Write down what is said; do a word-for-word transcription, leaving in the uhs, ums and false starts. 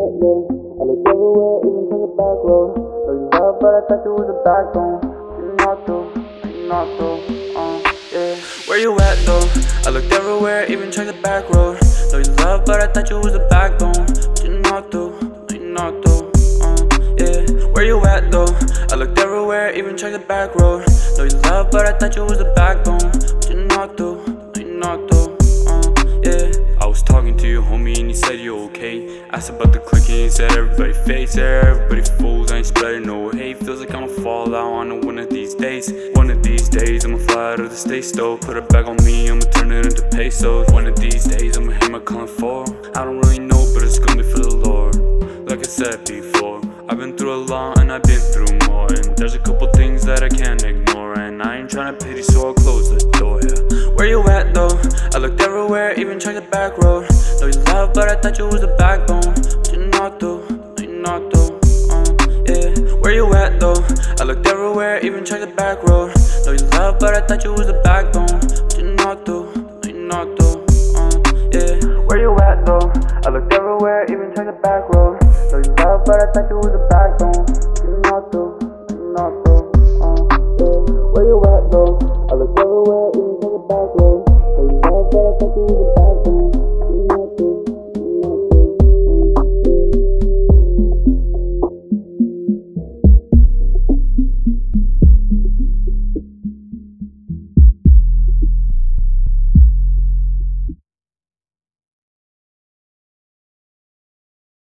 wet, yeah. I looked everywhere, even to the back road. Know you love, but I thought you was a backbone. You're not though, you're not though, uh, yeah. Where you at though? I looked everywhere, even checked the back road. Know you love, but I thought you was a backbone. You're not though, you're not though, uh, yeah. Where you at though? I looked everywhere, even checked the back road. Know you love, but I thought you was a backbone. You're not though, you're not though, uh, yeah. I was talking to you, homie, and you said you okay. Asked about the clique, and you said everybody fakes, yeah, everybody fools. I ain't spreading no hate. Feels like I'ma fall out on one of these days. One of these days, I'ma fly out of the state store. Put it back on me, I'ma turn it into pesos. One of these days, I'ma hit my calling for. I don't really know, but it's gonna be for the Lord. Like I said before, I've been through a lot and I've been through more. And there's a couple things that I can't ignore, and I ain't tryna pity, so I'll close the door, yeah. Where you at though? I looked everywhere, even checked the back road. Know you love, but I thought you was a backbone. You're not though, you're not though, uh, yeah. Where you at though? I looked everywhere, even checked the back road. Know you love, but I thought you was a backbone. You're not though, you're not though, uh, yeah. Where you at though? I looked everywhere, even checked the back road. Know you love, but I thought you was a backbone.